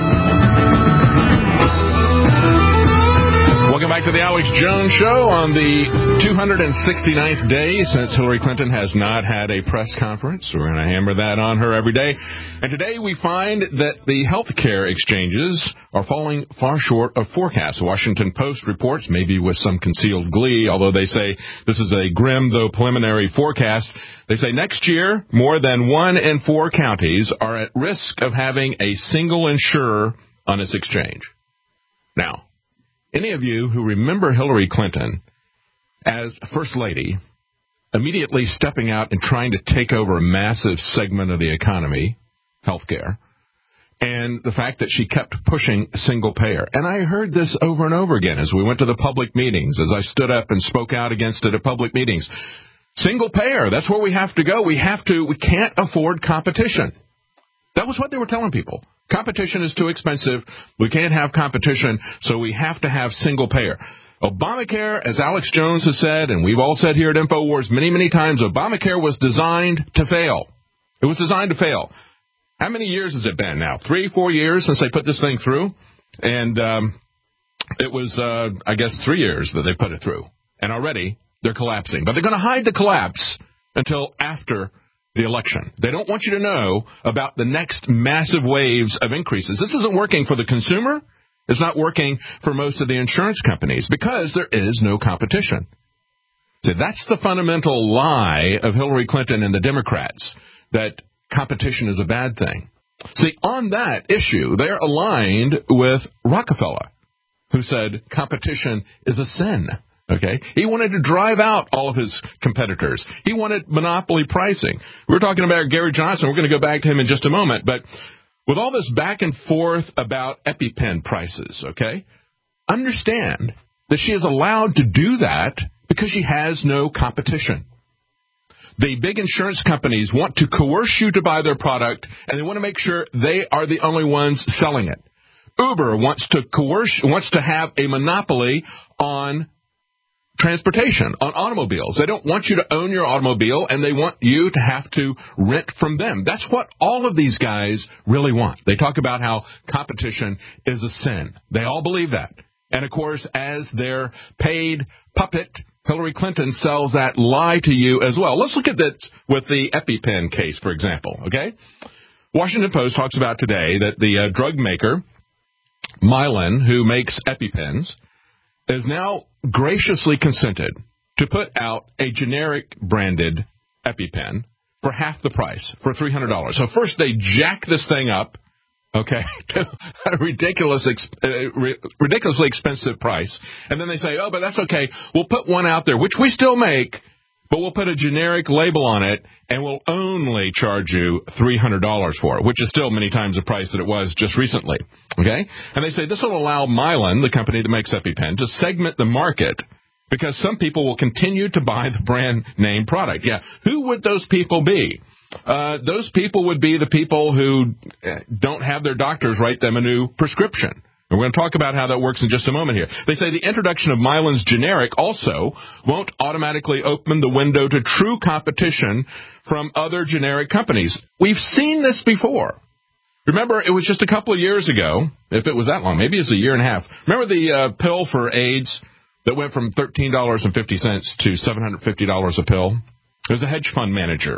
Welcome back to the Alex Jones Show on the 269th day since Hillary Clinton has not had a press conference. We're going to hammer that on her every day. And today we find that the healthcare exchanges are falling far short of forecasts. The Washington Post reports, maybe with some concealed glee, although they say this is a grim though preliminary forecast. They say next year, more than 1 in 4 counties are at risk of having a single insurer on its exchange. Now, any of you who remember Hillary Clinton as First Lady immediately stepping out and trying to take over a massive segment of the economy, healthcare, and the fact that she kept pushing single payer. And I heard this over and over again as we went to the public meetings, as I stood up and spoke out against it at public meetings. Single payer, that's where we have to go. We can't afford competition. That was what they were telling people. Competition is too expensive. We can't have competition, so we have to have single payer. Obamacare, as Alex Jones has said, and we've all said here at InfoWars many, many times, Obamacare was designed to fail. It was designed to fail. How many years has it been now? 3-4 years since they put this thing through? And it was, I guess, 3 years that they put it through. And already they're collapsing. But they're going to hide the collapse until after the election. They don't want you to know about the next massive waves of increases. This isn't working for the consumer. It's not working for most of the insurance companies because there is no competition. So that's the fundamental lie of Hillary Clinton and the Democrats, that competition is a bad thing. See, on that issue, they're aligned with Rockefeller, who said competition is a sin. Okay? He wanted to drive out all of his competitors. He wanted monopoly pricing. We were talking about Gary Johnson. We're going to go back to him in just a moment. But with all this back and forth about EpiPen prices, okay, understand that she is allowed to do that because she has no competition. The big insurance companies want to coerce you to buy their product, and they want to make sure they are the only ones selling it. Uber wants to have a monopoly on transportation, on automobiles. They don't want you to own your automobile, and they want you to have to rent from them. That's what all of these guys really want. They talk about how competition is a sin. They all believe that. And, of course, as their paid puppet, Hillary Clinton sells that lie to you as well. Let's look at this with the EpiPen case, for example, okay? Washington Post talks about today that the drug maker, Mylan, who makes EpiPens, is now graciously consented to put out a generic branded EpiPen for half the price, for $300. So first they jack this thing up, okay, to a ridiculously expensive price. And then they say, oh, but that's okay. We'll put one out there, which we still make, but we'll put a generic label on it, and we'll only charge you $300 for it, which is still many times the price that it was just recently. Okay? And they say this will allow Mylan, the company that makes EpiPen, to segment the market because some people will continue to buy the brand name product. Yeah, who would those people be? Those people would be the people who don't have their doctors write them a new prescription. And we're going to talk about how that works in just a moment here. They say the introduction of Mylan's generic also won't automatically open the window to true competition from other generic companies. We've seen this before. Remember, it was just a couple of years ago, if it was that long, maybe it's a year and a half. Remember the pill for AIDS that went from $13.50 to $750 a pill? It was a hedge fund manager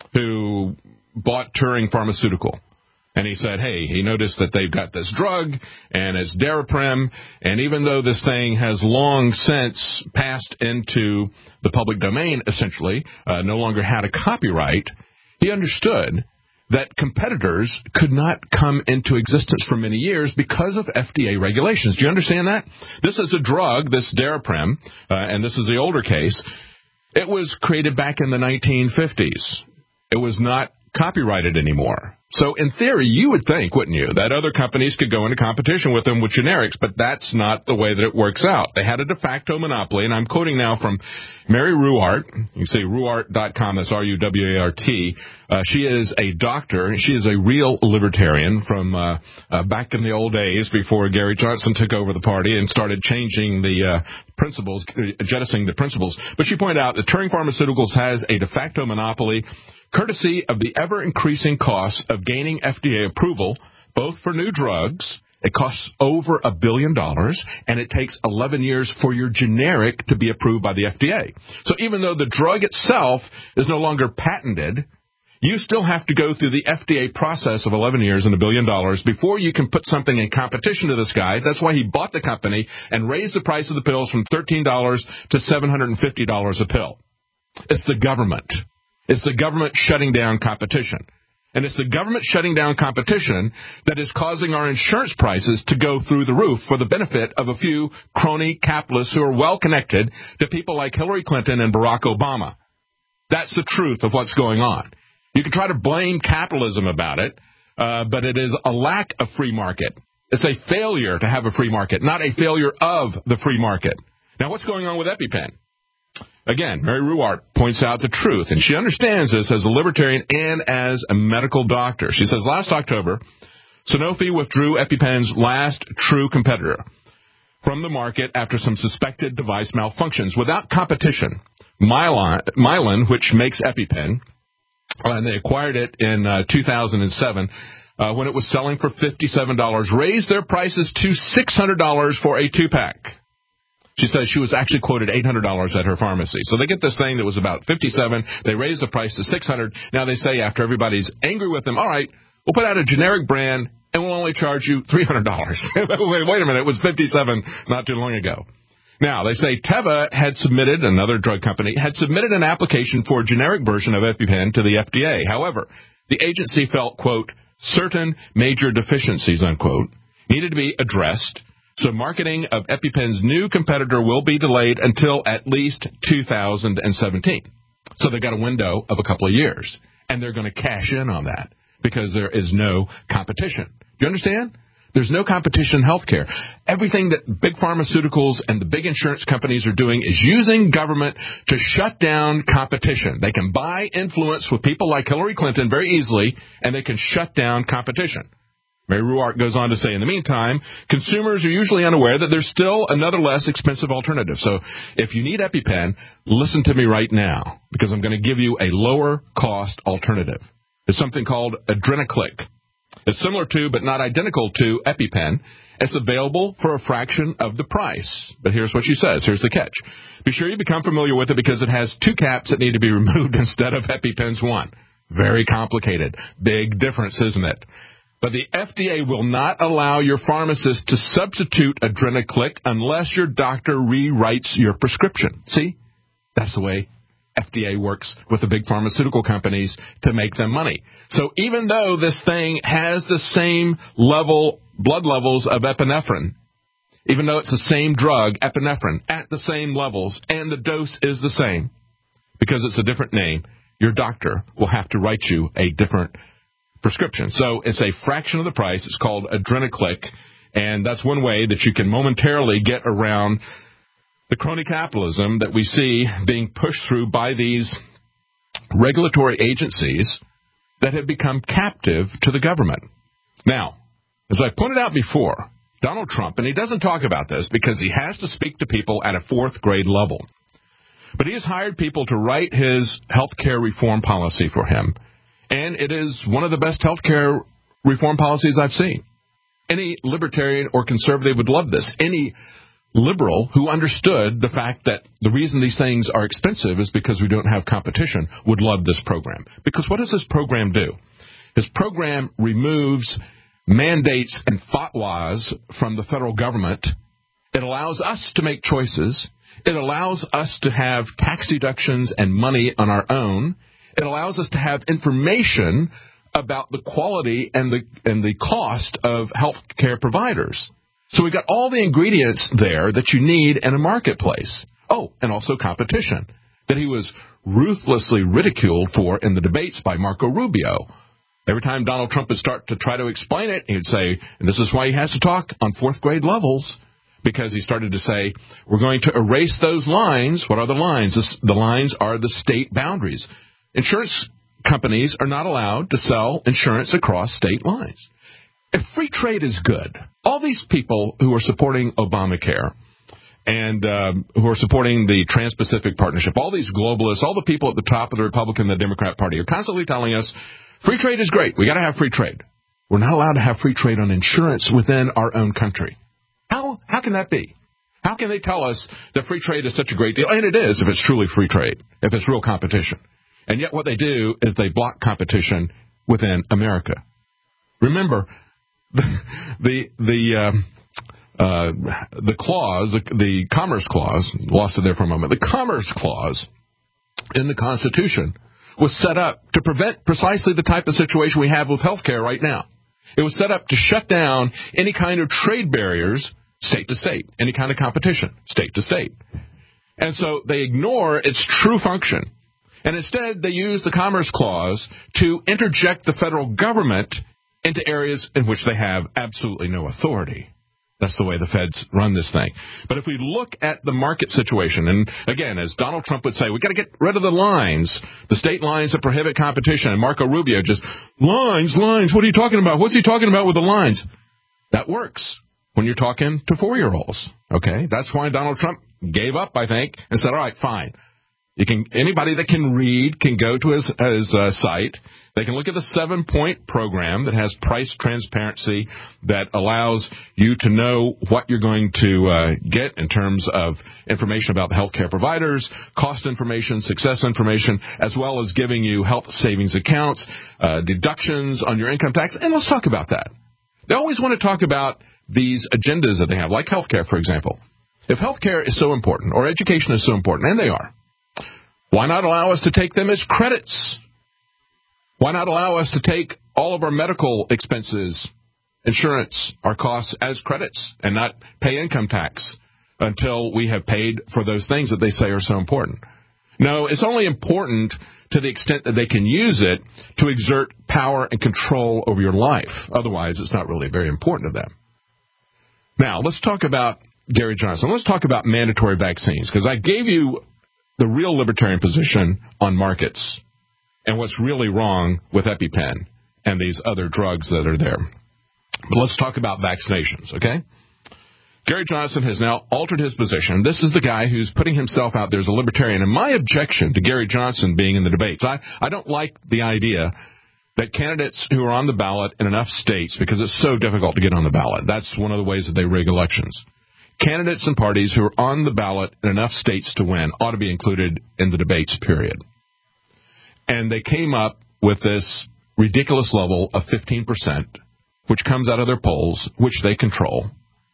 who bought Turing Pharmaceutical. And he said, hey, he noticed that they've got this drug, and it's Daraprim, and even though this thing has long since passed into the public domain, essentially, no longer had a copyright, he understood that competitors could not come into existence for many years because of FDA regulations. Do you understand that? This is a drug, this Daraprim, and this is the older case. It was created back in the 1950s. It was not copyrighted anymore. So in theory, you would think, wouldn't you, that other companies could go into competition with them with generics, but that's not the way that it works out. They had a de facto monopoly, and I'm quoting now from Mary Ruwart. You can say Ruwart.com, that's R-U-W-A-R-T. She is a doctor, and she is a real libertarian from back in the old days before Gary Johnson took over the party and started changing the principles, jettisoning the principles. But she pointed out that Turing Pharmaceuticals has a de facto monopoly courtesy of the ever-increasing cost of gaining FDA approval, both for new drugs. It costs over $1 billion, and it takes 11 years for your generic to be approved by the FDA. So even though the drug itself is no longer patented, you still have to go through the FDA process of 11 years and $1 billion before you can put something in competition to this guy. That's why he bought the company and raised the price of the pills from $13 to $750 a pill. It's the government. It's the government shutting down competition. And it's the government shutting down competition that is causing our insurance prices to go through the roof for the benefit of a few crony capitalists who are well connected to people like Hillary Clinton and Barack Obama. That's the truth of what's going on. You can try to blame capitalism about it, but it is a lack of free market. It's a failure to have a free market, not a failure of the free market. Now, what's going on with EpiPen? Again, Mary Ruwart points out the truth, and she understands this as a libertarian and as a medical doctor. She says, last October, Sanofi withdrew EpiPen's last true competitor from the market after some suspected device malfunctions. Without competition, Mylan, which makes EpiPen, and they acquired it in 2007 when it was selling for $57, raised their prices to $600 for a 2-pack. She says she was actually quoted $800 at her pharmacy. So they get this thing that was about $57. They raise the price to $600. Now they say after everybody's angry with them, all right, we'll put out a generic brand and we'll only charge you $300. Wait a minute, it was $57 not too long ago. Now, they say Teva had submitted, another drug company, had submitted an application for a generic version of EpiPen to the FDA. However, the agency felt, quote, certain major deficiencies, unquote, needed to be addressed, so marketing of EpiPen's new competitor will be delayed until at least 2017. So they got a window of a couple of years, and they're going to cash in on that because there is no competition. Do you understand? There's no competition in healthcare. Everything that big pharmaceuticals and the big insurance companies are doing is using government to shut down competition. They can buy influence with people like Hillary Clinton very easily, and they can shut down competition. Mary Ruwart goes on to say, in the meantime, consumers are usually unaware that there's still another less expensive alternative. So if you need EpiPen, listen to me right now, because I'm going to give you a lower cost alternative. It's something called Adrenaclick. It's similar to, but not identical to, EpiPen. It's available for a fraction of the price. But here's what she says. Here's the catch. Be sure you become familiar with it because it has 2 caps that need to be removed instead of EpiPen's 1. Very complicated. Big difference, isn't it? But the FDA will not allow your pharmacist to substitute Adrenaclick unless your doctor rewrites your prescription. See? That's the way FDA works with the big pharmaceutical companies to make them money. So even though this thing has the same blood levels of epinephrine, even though it's the same drug, epinephrine, at the same levels, and the dose is the same, because it's a different name, your doctor will have to write you a different prescription. So it's a fraction of the price. It's called Adrenaclick, and that's one way that you can momentarily get around the crony capitalism that we see being pushed through by these regulatory agencies that have become captive to the government. Now, as I pointed out before, Donald Trump, and he doesn't talk about this because he has to speak to people at a 4th grade level, but he has hired people to write his health care reform policy for him, and it is one of the best health care reform policies I've seen. Any libertarian or conservative would love this. Any liberal who understood the fact that the reason these things are expensive is because we don't have competition would love this program. Because what does this program do? His program removes mandates and fatwas from the federal government. It allows us to make choices. It allows us to have tax deductions and money on our own. It allows us to have information about the quality and the cost of health care providers. So we've got all the ingredients there that you need in a marketplace. Oh, and also competition that he was ruthlessly ridiculed for in the debates by Marco Rubio. Every time Donald Trump would start to try to explain it, he'd say, and this is why he has to talk on 4th grade levels, because he started to say, we're going to erase those lines. What are the lines? The lines are the state boundaries. Insurance companies are not allowed to sell insurance across state lines. If free trade is good, all these people who are supporting Obamacare and who are supporting the Trans-Pacific Partnership, all these globalists, all the people at the top of the Republican and the Democrat Party are constantly telling us, free trade is great. We got to have free trade. We're not allowed to have free trade on insurance within our own country. How can that be? How can they tell us that free trade is such a great deal? And it is if it's truly free trade, if it's real competition. And yet what they do is they block competition within America. Remember, the clause, the Commerce Clause, lost it there for a moment, the Commerce Clause in the Constitution was set up to prevent precisely the type of situation we have with healthcare right now. It was set up to shut down any kind of trade barriers, state to state, any kind of competition, state to state. And so they ignore its true function. And instead, they use the Commerce Clause to interject the federal government into areas in which they have absolutely no authority. That's the way the feds run this thing. But if we look at the market situation, and again, as Donald Trump would say, we've got to get rid of the lines, the state lines that prohibit competition. And Marco Rubio just, lines, what are you talking about? What's he talking about with the lines? That works when you're talking to 4-year-olds, okay? That's why Donald Trump gave up, I think, and said, all right, fine. Anybody that can read can go to his site. They can look at the 7-point program that has price transparency that allows you to know what you're going to get in terms of information about the healthcare providers, cost information, success information, as well as giving you health savings accounts, deductions on your income tax. And let's talk about that. They always want to talk about these agendas that they have, like healthcare, for example. If healthcare is so important, or education is so important, and they are, why not allow us to take them as credits? Why not allow us to take all of our medical expenses, insurance, our costs as credits and not pay income tax until we have paid for those things that they say are so important? No, it's only important to the extent that they can use it to exert power and control over your life. Otherwise, it's not really very important to them. Now, let's talk about Gary Johnson. Let's talk about mandatory vaccines, because I gave you the real libertarian position on markets and what's really wrong with EpiPen and these other drugs that are there. But let's talk about vaccinations, okay? Gary Johnson has now altered his position. This is the guy who's putting himself out there as a libertarian. And my objection to Gary Johnson being in the debates, I don't like the idea that candidates who are on the ballot in enough states, because it's so difficult to get on the ballot, that's one of the ways that they rig elections. Candidates and parties who are on the ballot in enough states to win ought to be included in the debates, period. And they came up with this ridiculous level of 15%, which comes out of their polls, which they control,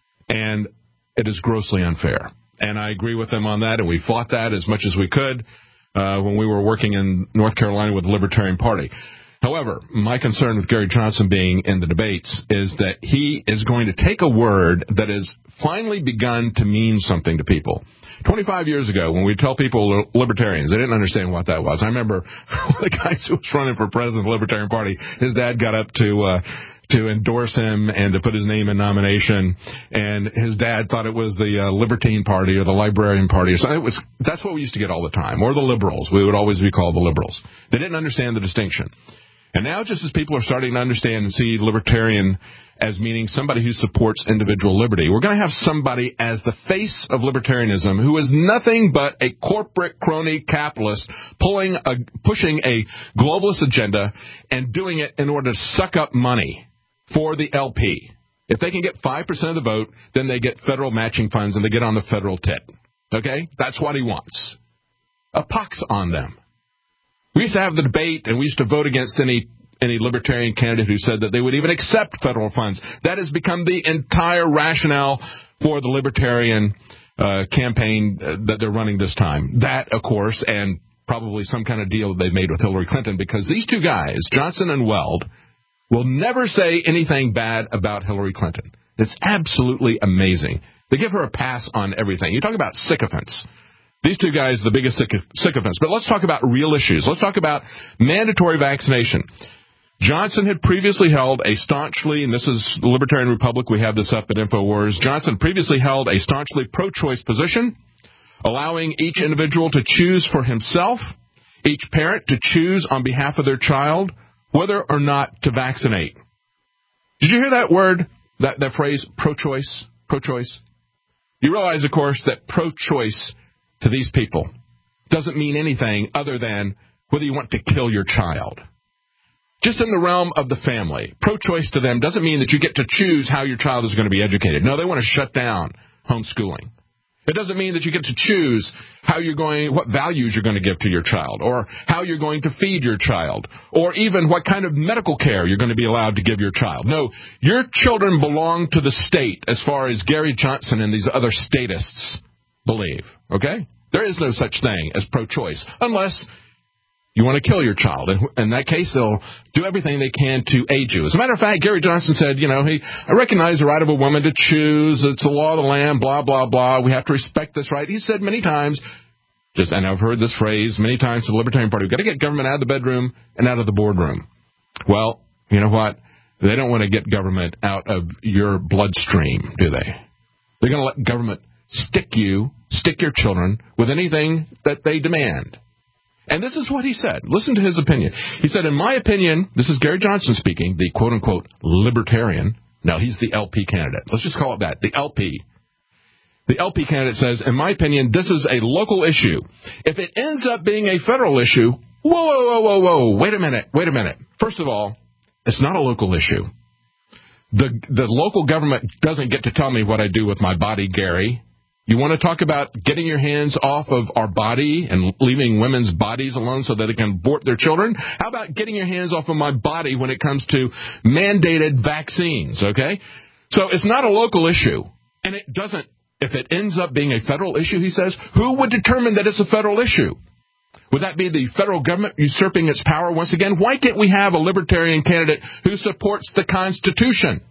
and it is grossly unfair. And I agree with them on that, and we fought that as much as we could when we were working in North Carolina with the Libertarian Party. However, my concern with Gary Johnson being in the debates is that he is going to take a word that has finally begun to mean something to people. 25 years ago, when we tell people libertarians, they didn't understand what that was. I remember one of the guys who was running for president of the Libertarian Party, his dad got up to endorse him and to put his name in nomination, and his dad thought it was the Libertine Party or the Librarian Party. So that's what we used to get all the time, or the liberals. We would always be called the liberals. They didn't understand the distinction. And now, just as people are starting to understand and see libertarian as meaning somebody who supports individual liberty, we're going to have somebody as the face of libertarianism who is nothing but a corporate crony capitalist pushing a globalist agenda and doing it in order to suck up money for the LP. If they can get 5% of the vote, then they get federal matching funds and they get on the federal tit. Okay? That's what he wants. A pox on them. We used to have the debate, and we used to vote against any libertarian candidate who said that they would even accept federal funds. That has become the entire rationale for the libertarian campaign that they're running this time. That, of course, and probably some kind of deal they made with Hillary Clinton, because these two guys, Johnson and Weld, will never say anything bad about Hillary Clinton. It's absolutely amazing. They give her a pass on everything. You talk about sycophants. These two guys are the biggest sycophants. But let's talk about real issues. Let's talk about mandatory vaccination. Johnson had previously held a staunchly, and this is the Libertarian Republic, we have this up at InfoWars, Johnson previously held a staunchly pro-choice position, allowing each individual to choose for himself, each parent to choose on behalf of their child whether or not to vaccinate. Did you hear that word, that phrase, pro-choice? Pro-choice? You realize, of course, that pro-choice to these people doesn't mean anything other than whether you want to kill your child. Just in the realm of the family, pro-choice to them doesn't mean that you get to choose how your child is going to be educated. No, they want to shut down homeschooling. It doesn't mean that you get to choose what values you're going to give to your child, or how you're going to feed your child, or even what kind of medical care you're going to be allowed to give your child. No, your children belong to the state as far as Gary Johnson and these other statists believe, okay? There is no such thing as pro-choice, unless you want to kill your child. And in that case, they'll do everything they can to aid you. As a matter of fact, Gary Johnson said, I recognize the right of a woman to choose. It's the law of the land, blah, blah, blah. We have to respect this right. He said many times, and I've heard this phrase many times to the Libertarian Party, we've got to get government out of the bedroom and out of the boardroom. Well, you know what? They don't want to get government out of your bloodstream, do they? They're going to let government stick your children with anything that they demand. And this is what he said. Listen to his opinion. He said, in my opinion, this is Gary Johnson speaking, the quote-unquote libertarian. No, he's the LP candidate. Let's just call it that, the LP. The LP candidate says, in my opinion, this is a local issue. If it ends up being a federal issue, whoa, wait a minute. First of all, it's not a local issue. The local government doesn't get to tell me what I do with my body, Gary. You want to talk about getting your hands off of our body and leaving women's bodies alone so that they can abort their children? How about getting your hands off of my body when it comes to mandated vaccines, okay? So it's not a local issue. And it doesn't, if it ends up being a federal issue, he says, who would determine that it's a federal issue? Would that be the federal government usurping its power once again? Why can't we have a libertarian candidate who supports the Constitution?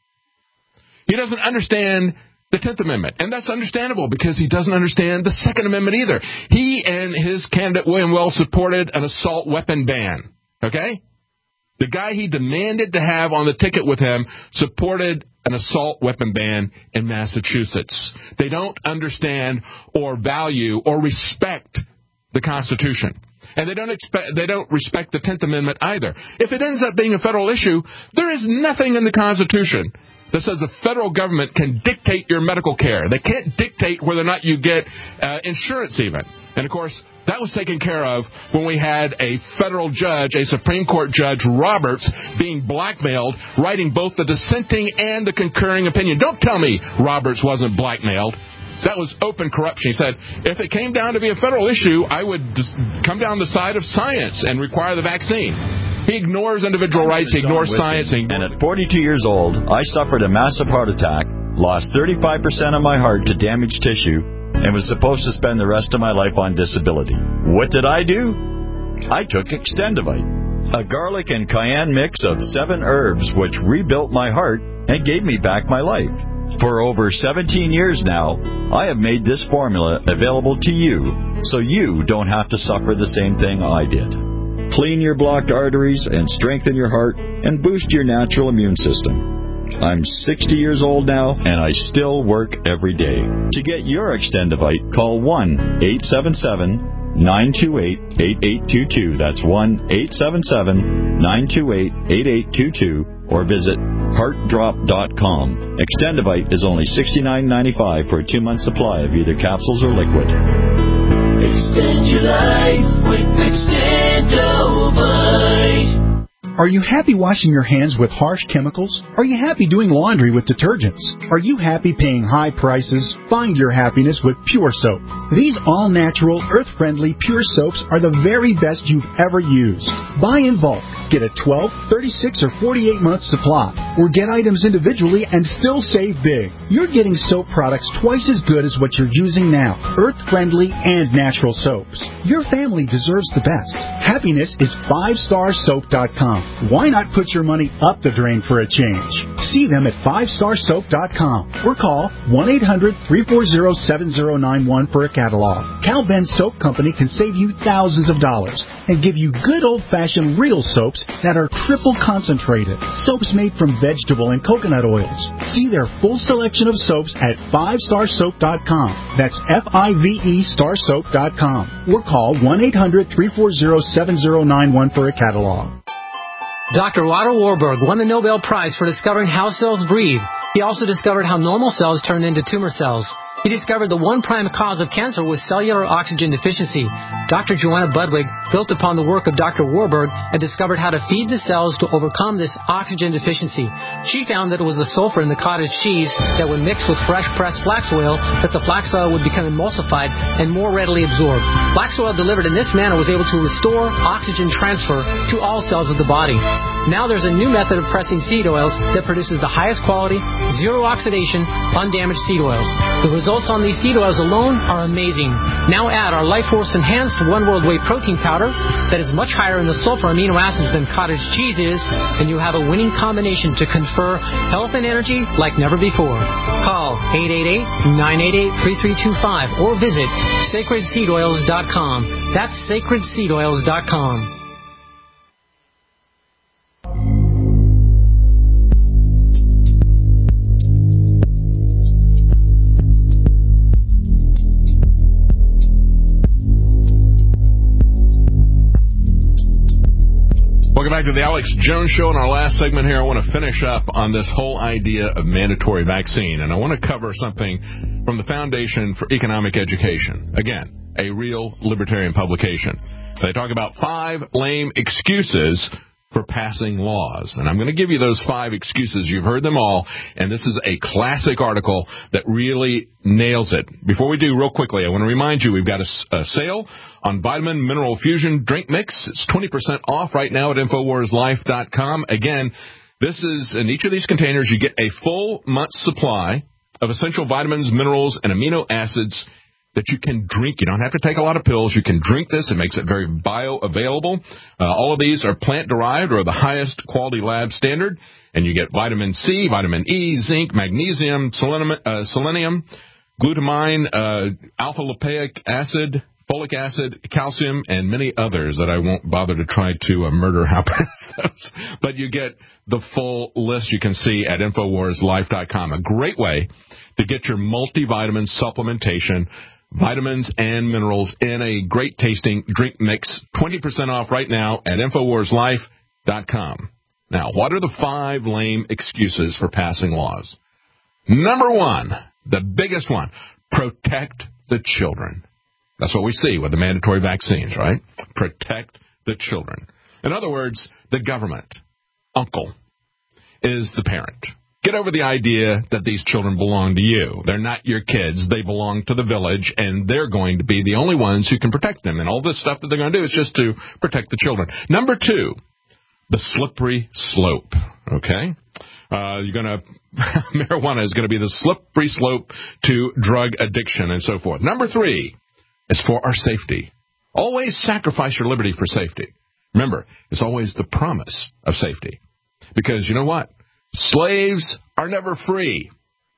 He doesn't understand the 10th Amendment, and that's understandable because he doesn't understand the Second Amendment either. He and his candidate, William Wells, supported an assault weapon ban, okay? The guy he demanded to have on the ticket with him supported an assault weapon ban in Massachusetts. They don't understand or value or respect the Constitution. And they don't respect the 10th Amendment either. If it ends up being a federal issue, there is nothing in the Constitution that says the federal government can dictate your medical care. They can't dictate whether or not you get insurance even. And, of course, that was taken care of when we had a federal judge, a Supreme Court Judge Roberts, being blackmailed, writing both the dissenting and the concurring opinion. Don't tell me Roberts wasn't blackmailed. That was open corruption. He said, if it came down to be a federal issue, I would come down the side of science and require the vaccine. He ignores individual rights, he ignores science. And at 42 years old, I suffered a massive heart attack, lost 35% of my heart to damaged tissue, and was supposed to spend the rest of my life on disability. What did I do? I took Extendivite, a garlic and cayenne mix of 7 herbs which rebuilt my heart and gave me back my life. For over 17 years now, I have made this formula available to you, so you don't have to suffer the same thing I did. Clean your blocked arteries and strengthen your heart and boost your natural immune system. I'm 60 years old now, and I still work every day. To get your Extendivite, call 1-877-928-8822. That's 1-877-928-8822. Or visit heartdrop.com. Extendivite is only $69.95 for a 2-month supply of either capsules or liquid. Extend your life with Extendivite. Are you happy washing your hands with harsh chemicals? Are you happy doing laundry with detergents? Are you happy paying high prices? Find your happiness with Pure Soap. These all-natural, earth-friendly Pure Soaps are the very best you've ever used. Buy in bulk. Get a 12, 36, or 48-month supply. Or get items individually and still save big. You're getting soap products twice as good as what you're using now. Earth-friendly and natural soaps. Your family deserves the best. Happiness is 5starsoap.com. Why not put your money up the drain for a change? See them at 5starsoap.com or call 1-800-340-7091 for a catalog. Cal Ben Soap Company can save you thousands of dollars and give you good old-fashioned real soaps that are triple concentrated. Soaps made from vegetable and coconut oils. See their full selection of soaps at 5starsoap.com. That's F-I-V-E starsoap.com. Or call 1-800-340-7091 for a catalog. Dr. Otto Warburg won the Nobel Prize for discovering how cells breathe. He also discovered how normal cells turn into tumor cells. He discovered the one prime cause of cancer was cellular oxygen deficiency. Dr. Joanna Budwig built upon the work of Dr. Warburg and discovered how to feed the cells to overcome this oxygen deficiency. She found that it was the sulfur in the cottage cheese that when mixed with fresh pressed flax oil, that the flax oil would become emulsified and more readily absorbed. Flax oil delivered in this manner was able to restore oxygen transfer to all cells of the body. Now there's a new method of pressing seed oils that produces the highest quality, zero oxidation, undamaged seed oils. The results on these seed oils alone are amazing. Now add our Life Force Enhanced One World Whey Protein Powder that is much higher in the sulfur amino acids than cottage cheese is, and you have a winning combination to confer health and energy like never before. Call 888-988-3325 or visit sacredseedoils.com. That's sacredseedoils.com. Welcome back to the Alex Jones Show. In our last segment here, I want to finish up on this whole idea of mandatory vaccine. And I want to cover something from the Foundation for Economic Education. Again, a real libertarian publication. They talk about 5 lame excuses for passing laws. And I'm going to give you those 5 excuses. You've heard them all. And this is a classic article that really nails it. Before we do, real quickly, I want to remind you we've got a sale on Vitamin Mineral Fusion Drink Mix. It's 20% off right now at InfoWarsLife.com. Again, this is, in each of these containers, you get a full month's supply of essential vitamins, minerals, and amino acids that you can drink. You don't have to take a lot of pills. You can drink this. It makes it very bioavailable. All of these are plant-derived or the highest quality lab standard. And you get vitamin C, vitamin E, zinc, magnesium, selenium, glutamine, alpha-lipoic acid, folic acid, calcium, and many others that I won't bother to try to murder how to pronounce those. But you get the full list you can see at InfoWarsLife.com. A great way to get your multivitamin supplementation, vitamins and minerals in a great tasting drink mix. 20% off right now at InfoWarsLife.com. Now, what are the 5 lame excuses for passing laws? Number 1, the biggest one, protect the children. That's what we see with the mandatory vaccines, right? Protect the children. In other words, the government, uncle, is the parent. Get over the idea that these children belong to you. They're not your kids. They belong to the village, and they're going to be the only ones who can protect them. And all this stuff that they're going to do is just to protect the children. Number 2, the slippery slope, okay? Marijuana is going to be the slippery slope to drug addiction and so forth. Number 3 is for our safety. Always sacrifice your liberty for safety. Remember, it's always the promise of safety. Because you know what? Slaves are never free.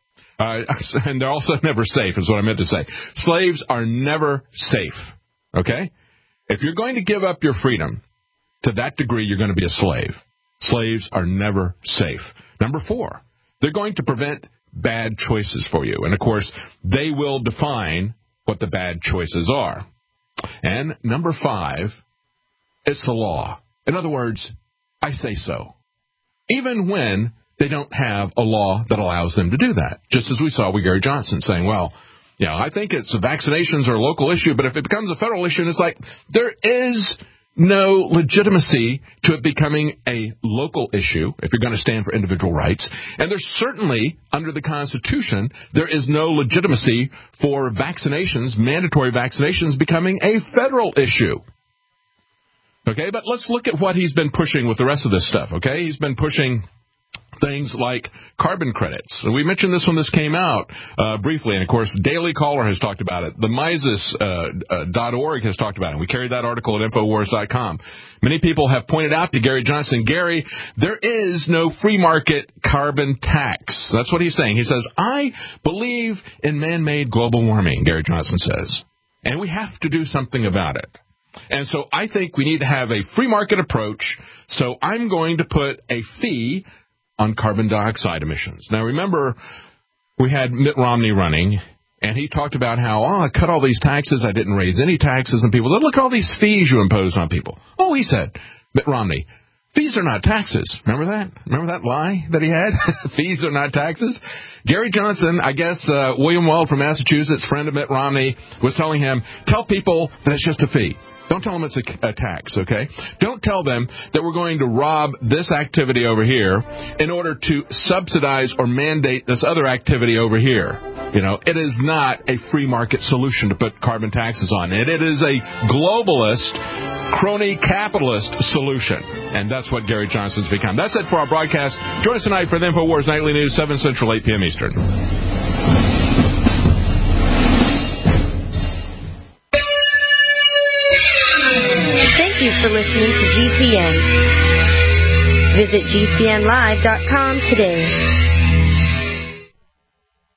And they're also never safe, is what I meant to say. Slaves are never safe, okay? If you're going to give up your freedom, to that degree, you're going to be a slave. Slaves are never safe. Number 4, they're going to prevent bad choices for you. And, of course, they will define what the bad choices are. And number 5, it's the law. In other words, I say so. Even when they don't have a law that allows them to do that. Just as we saw with Gary Johnson saying, well, yeah, I think it's vaccinations are a local issue, but if it becomes a federal issue, it's like there is no legitimacy to it becoming a local issue if you're going to stand for individual rights. And there's certainly, under the Constitution, there is no legitimacy for vaccinations, mandatory vaccinations, becoming a federal issue. Okay, but let's look at what he's been pushing with the rest of this stuff, okay? He's been pushing things like carbon credits. We mentioned this when this came out briefly, and of course, Daily Caller has talked about it. The Mises.org has talked about it. We carried that article at Infowars.com. Many people have pointed out to Gary Johnson, Gary, there is no free market carbon tax. That's what he's saying. He says, I believe in man-made global warming, Gary Johnson says, and we have to do something about it. And so I think we need to have a free market approach, so I'm going to put a fee on carbon dioxide emissions. Now, remember, we had Mitt Romney running, and he talked about how, I cut all these taxes, I didn't raise any taxes, and people, look at all these fees you imposed on people. Oh, he said, Mitt Romney, fees are not taxes. Remember that? Remember that lie that he had? Fees are not taxes? Gary Johnson, I guess William Weld from Massachusetts, friend of Mitt Romney, was telling him, tell people that it's just a fee. Don't tell them it's a tax, okay? Don't tell them that we're going to rob this activity over here in order to subsidize or mandate this other activity over here. You know, it is not a free market solution to put carbon taxes on it. It is a globalist, crony capitalist solution. And that's what Gary Johnson's become. That's it for our broadcast. Join us tonight for the InfoWars Nightly News, 7 Central, 8 p.m. Eastern. Thank you for listening to GCN. Visit GCNlive.com today.